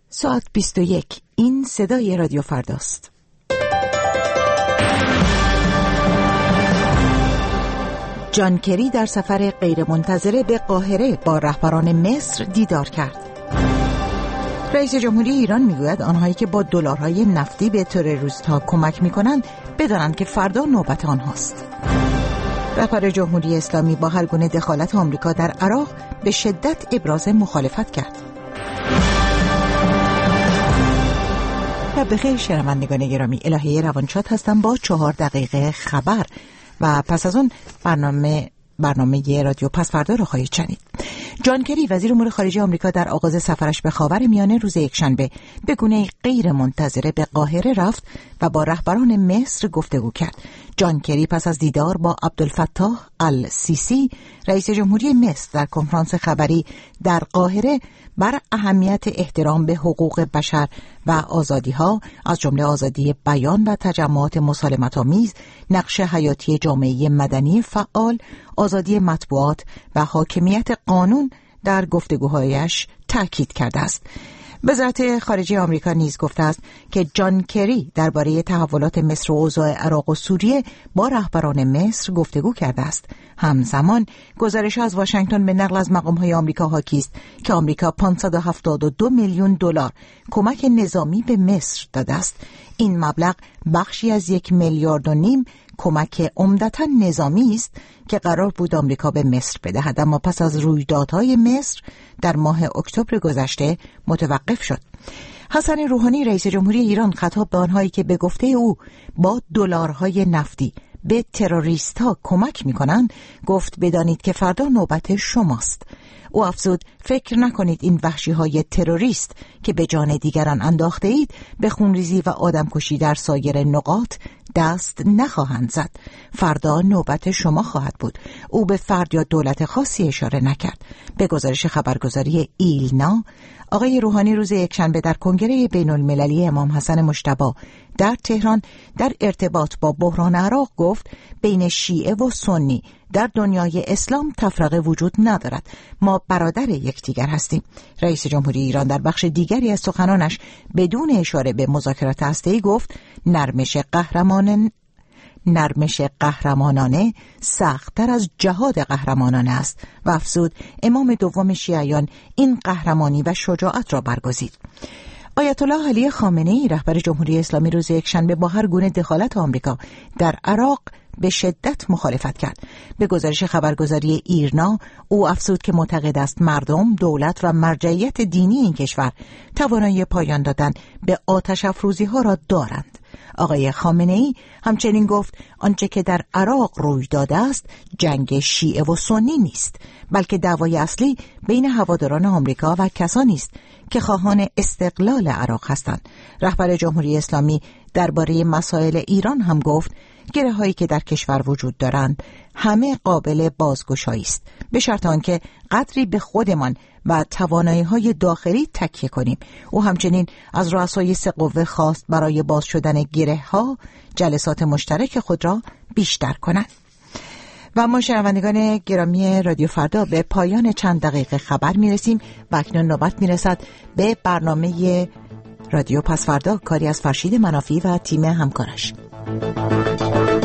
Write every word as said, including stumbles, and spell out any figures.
ساعت بیست و یک. این صدای رادیو فرداست. جان کری در سفر غیرمنتظره به قاهره با رهبران مصر دیدار کرد. رئیس جمهوری ایران میگوید آنهایی که با دلارهای نفتی به تروریست‌ها کمک میکنند بدانند که فردا نوبت آنهاست. رهبر جمهوری اسلامی با هر گونه دخالت آمریکا در عراق به شدت ابراز مخالفت کرد. و بخیر شنوندگان گرامی، الهه روانشاد هستم با چهار دقیقه خبر و پس از اون برنامه برنامه رادیو پس فردا رو خواهید شنید. جان کری وزیر امور خارجه آمریکا در آغاز سفرش به خاورمیانه روز یکشنبه به گونه غیر منتظره به قاهره رفت و با رهبران مصر گفتگو کرد. جان کری پس از دیدار با عبدالفتاح السیسی رئیس جمهوری مصر در کنفرانس خبری در قاهره بر اهمیت احترام به حقوق بشر و آزادی‌ها از جمله آزادی بیان و تجمعات مسالمت‌آمیز، نقش حیاتی جامعه مدنی فعال، آزادی مطبوعات و حاکمیت قانون در گفتگوهایش تاکید کرده است. وزارت خارجه آمریکا نیز گفته است که جان کری درباره تحولات مصر و اوضاع عراق و سوریه با رهبران مصر گفتگو کرده است. همزمان گزارش از واشنگتن به نقل از مقام‌های آمریکا حاکی است که آمریکا پانصد و هفتاد و دو میلیون دلار کمک نظامی به مصر داده است. این مبلغ بخشی از یک میلیارد و نیم کمک عمدتاً نظامی است که قرار بود آمریکا به مصر بدهد، اما پس از رویدادهای مصر در ماه اکتبر گذشته متوقف شد. حسن روحانی رئیس جمهوری ایران خطاب به آنهایی که به گفته او با دلارهای نفتی به تروریست‌ها کمک می‌کنند گفت بدانید که فردا نوبت شماست. او افزود فکر نکنید این وحشی‌های تروریست که به جان دیگران انداخته اید به خونریزی و آدمکشی در سایر نقاط دست نخواهند زد. فردا نوبت شما خواهد بود. او به فرد یا دولت خاصی اشاره نکرد. به گزارش خبرگزاری ایلنا، آقای روحانی روز یکشنبه در کنگره بین المللی امام حسن مجتبی در تهران در ارتباط با بحران عراق گفت بین شیعه و سنی در دنیای اسلام تفرقه وجود ندارد. ما برادر یکدیگر هستیم. رئیس جمهوری ایران در بخش دیگری از سخنانش بدون اشاره به مذاکرات هسته‌ای گفت نرمش قهرمانان نرمش قهرمانانه سخت‌تر از جهاد قهرمانانه است و افزود امام دوم شیعیان این قهرمانی و شجاعت را برگزید. آیت الله علی خامنه‌ای رهبر جمهوری اسلامی روز یکشنبه با هر گونه دخالت آمریکا در عراق به شدت مخالفت کرد. به گزارش خبرگزاری ایرنا او افزود که معتقد است مردم، دولت و مرجعیت دینی این کشور توانایی پایان دادن به آتش افروزی‌ها را دارند. آقای خامنه‌ای همچنین گفت آنچه که در عراق روی داده است جنگ شیعه و سنی نیست، بلکه دعوای اصلی بین هواداران آمریکا و کسانی است که خواهان استقلال عراق هستند. رهبر جمهوری اسلامی درباره مسائل ایران هم گفت گره هایی که در کشور وجود دارند همه قابل بازگشایی است، به شرط آنکه قدری به خودمان و توانایی های داخلی تکیه کنیم. او همچنین از رؤسای سه قوه خواست برای باز شدن گره ها جلسات مشترک خود را بیشتر کنند. و ما شنوندگان گرامی رادیو فردا به پایان چند دقیقه خبر میرسیم و اکنون نوبت میرسد به برنامه رادیو پس فردا، کاری از فرشید منافی و تیم همکارش.